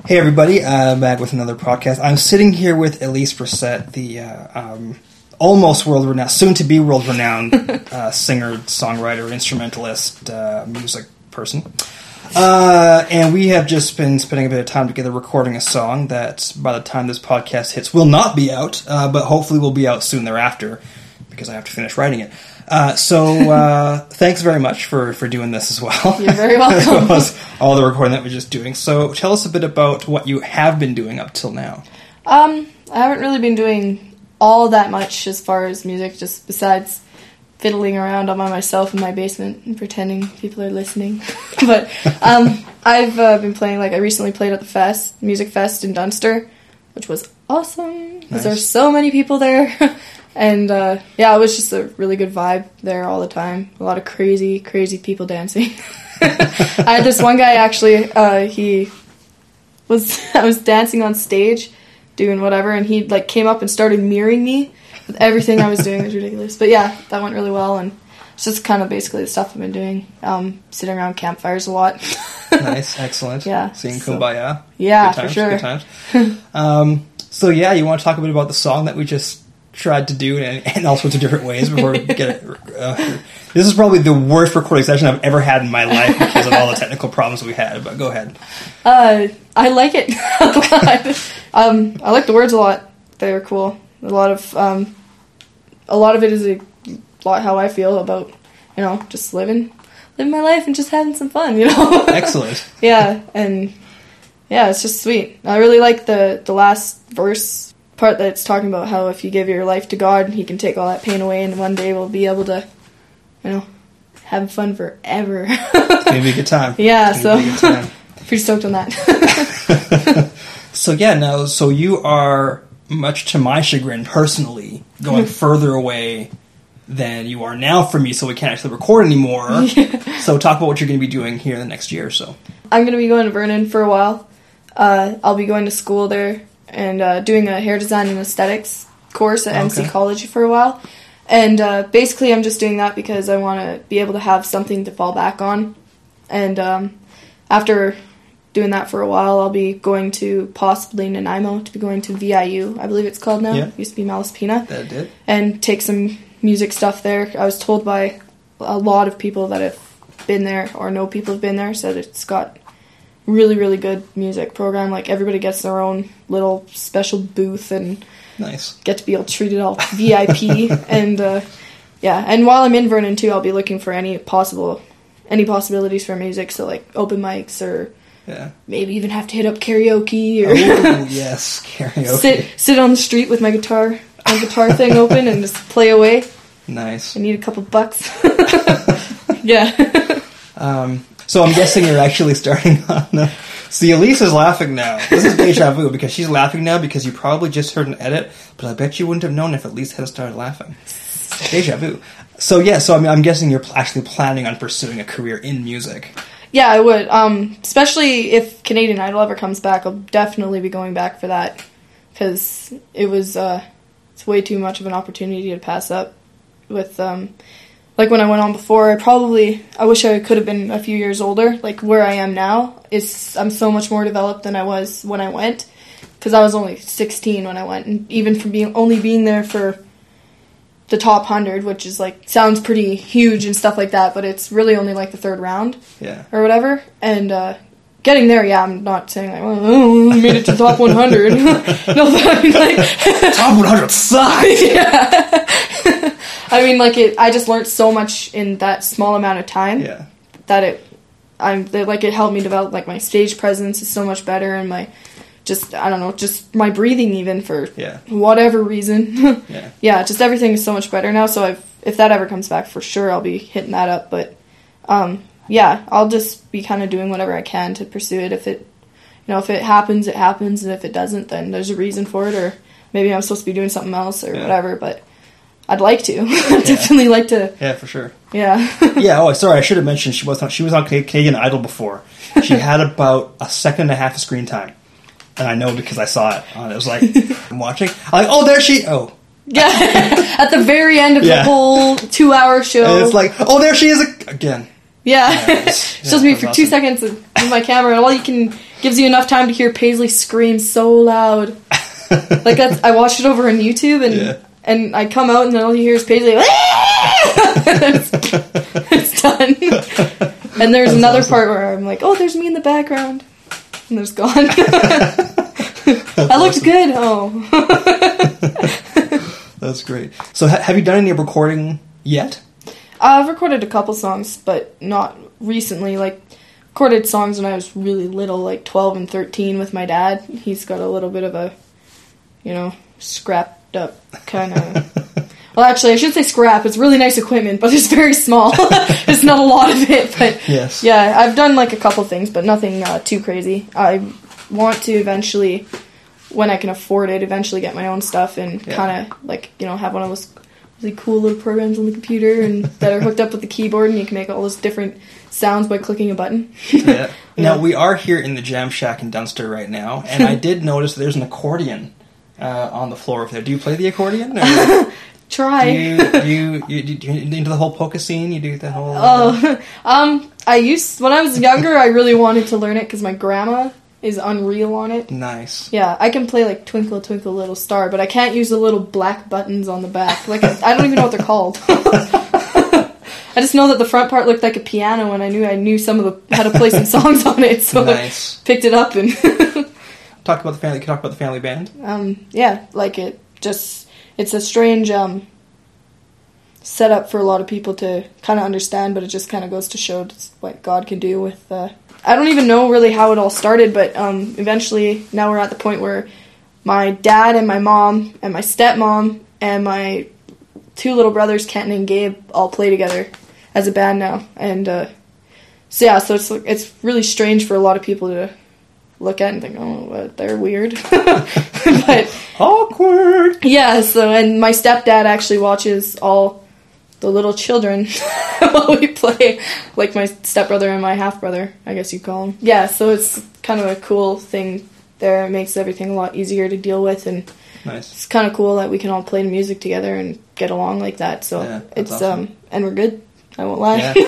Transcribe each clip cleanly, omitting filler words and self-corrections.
Hey everybody, back with another podcast. I'm sitting here with Elise Brissett, the almost world-renowned, soon-to-be world-renowned singer, songwriter, instrumentalist, music person. And we have just been spending a bit of time together recording a song that, by the time this podcast hits, will not be out, but hopefully will be out soon thereafter, because I have to finish writing it. So thanks very much for doing this as well. You're very welcome. As well as all the recording that we're just doing. So tell us a bit about what you have been doing up till now. I haven't really been doing all that much as far as music, just besides fiddling around all by myself in my basement and pretending people are listening. But I've been playing, I recently played at the music fest in Dunster, which was awesome because there's so many people there. And, it was just a really good vibe there all the time. A lot of crazy, crazy people dancing. I had this one guy, actually, I was dancing on stage, doing whatever, and he, came up and started mirroring me with everything I was doing. It was ridiculous. But, yeah, that went really well, and it's just kind of basically the stuff I've been doing. Sitting around campfires a lot. Nice, excellent. Yeah. Seeing Kumbaya. Yeah, good times, for sure. Good times. You want to talk a bit about the song that we just tried to do in all sorts of different ways before we get it. This is probably the worst recording session I've ever had in my life because of all the technical problems we had, but go ahead. I like it a lot. I like the words a lot. They're cool. A lot of it is a lot how I feel about, just living my life and just having some fun, Excellent. Yeah, and it's just sweet. I really like the last verse part that's talking about how if you give your life to God, He can take all that pain away, and one day we'll be able to, have fun forever. It's gonna be a good time. Yeah, pretty stoked on that. So you are, much to my chagrin personally, going further away than you are now for me, so we can't actually record anymore. Yeah. So talk about what you're going to be doing here in the next year or so. I'm going to be going to Vernon for a while. I'll be going to school there and doing a hair design and aesthetics course at MC College for a while. And basically I'm just doing that because I want to be able to have something to fall back on. And after doing that for a while, I'll be going to possibly Nanaimo to be going to VIU, I believe it's called now. Yeah. It used to be Malaspina. That did. And take some music stuff there. I was told by a lot of people that have been there or know people have been there, said it's got really, really good music program. Everybody gets their own little special booth and nice. Get to be all treated all VIP. And and while I'm in Vernon too, I'll be looking for any possibilities for music. So open mics or maybe even have to hit up karaoke or yes, karaoke. Sit on the street with my guitar thing open and just play away. Nice. I need a couple bucks. Yeah. So I'm guessing you're actually starting on See, Elise is laughing now. This is deja vu, because she's laughing now because you probably just heard an edit, but I bet you wouldn't have known if Elise hadn't started laughing. Deja vu. So I'm guessing you're actually planning on pursuing a career in music. Yeah, I would. Especially if Canadian Idol ever comes back, I'll definitely be going back for that. Because it's way too much of an opportunity to pass up with... when I went on before, I wish I could have been a few years older. Where I am now, I'm so much more developed than I was when I went. Because I was only 16 when I went. And even from being there for the top 100, which is sounds pretty huge and stuff like that, but it's really only the third round. Yeah. Or whatever. And getting there, I'm not saying I made it to top 100. No, but I mean top 100 sucks! Yeah. I mean, I just learned so much in that small amount of time that it helped me develop, my stage presence is so much better, and just my breathing even for whatever reason. Just everything is so much better now, so if that ever comes back, for sure I'll be hitting that up, but, I'll just be kind of doing whatever I can to pursue it. If it happens, it happens, and if it doesn't, then there's a reason for it, or maybe I'm supposed to be doing something else or whatever, but... I'd like to. Definitely like to. Yeah, for sure. Yeah. Yeah, sorry, I should have mentioned she was on Canadian Idol before. She had about a second and a half of screen time. And I know because I saw it. It was I'm watching. I'm there she... Oh. Yeah. At the very end of the whole 2-hour show. And it's there she is again. Yeah. Shows me for awesome. 2 seconds with my camera, and all you can gives you enough time to hear Paisley scream so loud. Like I watched it over on YouTube, and I come out and then all you hear is Paisley. It's done. And there's another part where I'm like, oh, there's me in the background, and there's gone. I looked good. Oh, that's great. So have you done any recording yet? I've recorded a couple songs, but not recently. Like, recorded songs when I was really little, like 12 and 13 with my dad. He's got a little bit of a, scrapped up kind of... Well, actually, I should say scrap. It's really nice equipment, but it's very small. There's not a lot of it, but... Yes. Yeah, I've done, like, a couple things, but nothing too crazy. I want to eventually, when I can afford it, eventually get my own stuff and kind of, like, have one of those really cool little programs on the computer and that are hooked up with the keyboard, and you can make all those different sounds by clicking a button. Yeah. Now, we are here in the Jam Shack in Dunster right now, and I did notice there's an accordion on the floor over there. Do you play the accordion? Or Try. Do you into the whole polka scene? You do the whole... when I was younger, I really wanted to learn it because my grandma is unreal on it. Nice. Yeah, I can play, like, Twinkle, Twinkle, Little Star, but I can't use the little black buttons on the back. Like, I don't even know what they're called. I just know that the front part looked like a piano, and I knew how to play some songs on it, so nice. I picked it up and... Talk about the family band? Yeah, like, it's a strange, setup for a lot of people to kind of understand, but it just kind of goes to show what God can do with... I don't even know really how it all started, but eventually now we're at the point where my dad and my mom and my stepmom and my two little brothers, Kenton and Gabe, all play together as a band now. And so it's really strange for a lot of people to look at and think, oh, they're weird. But awkward. Yeah, and my stepdad actually watches all the little children while we play, like my stepbrother and my half-brother, I guess you'd call him. Yeah, so it's kind of a cool thing there. It makes everything a lot easier to deal with, and nice. It's kind of cool that we can all play music together and get along like that. So it's awesome. And we're good. I won't lie. Yeah.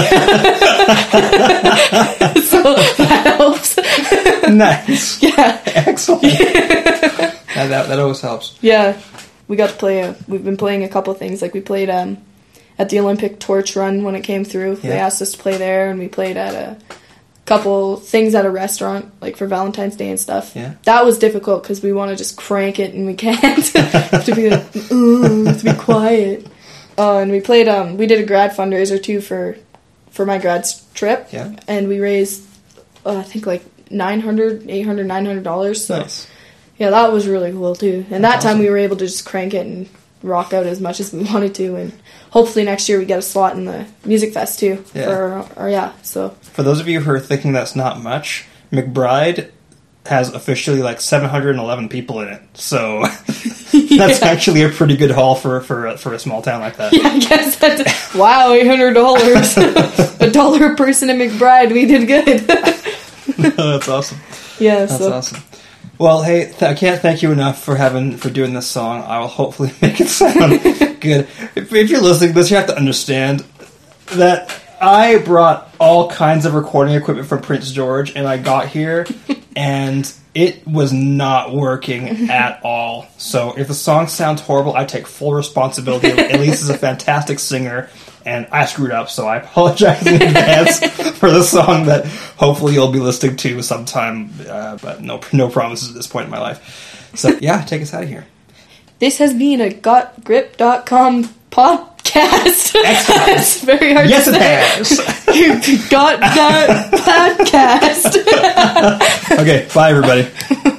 So that helps. Nice. Yeah. Excellent. That always helps. Yeah. We got to play, we've been playing a couple things. Like, we played at the Olympic Torch Run when it came through. Yeah. They asked us to play there, and we played at a couple things at a restaurant, like for Valentine's Day and stuff. Yeah. That was difficult because we want to just crank it, and we can't. Have to be like, have to be quiet. And we played, we did a grad fundraiser too for my grad's trip. Yeah. And we raised, I think like $900. So. Nice. Yeah, that was really cool too. And that awesome. time we were able to just crank it and rock out as much as we wanted to. And hopefully next year we get a slot in the Music Fest too. Yeah. So. For those of you who are thinking that's not much, McBride has officially like 711 people in it. So that's actually a pretty good haul for a small town like that. Yeah, I guess that's... Wow, $800. $1 a person in McBride. We did good. That's awesome. Yeah, that's awesome. Well, hey, I can't thank you enough for doing this song. I will hopefully make it sound good. If you're listening to this, you have to understand that I brought all kinds of recording equipment from Prince George, and I got here, and it was not working at all. So if the song sounds horrible, I take full responsibility. Elise is a fantastic singer, and I screwed up, so I apologize in advance for the song that hopefully you'll be listening to sometime, but no promises at this point in my life. So, yeah, take us out of here. This has been a GotGrip.com podcast. It's very hard yes, to say. Yes, it You got that podcast. has. Okay, bye, everybody.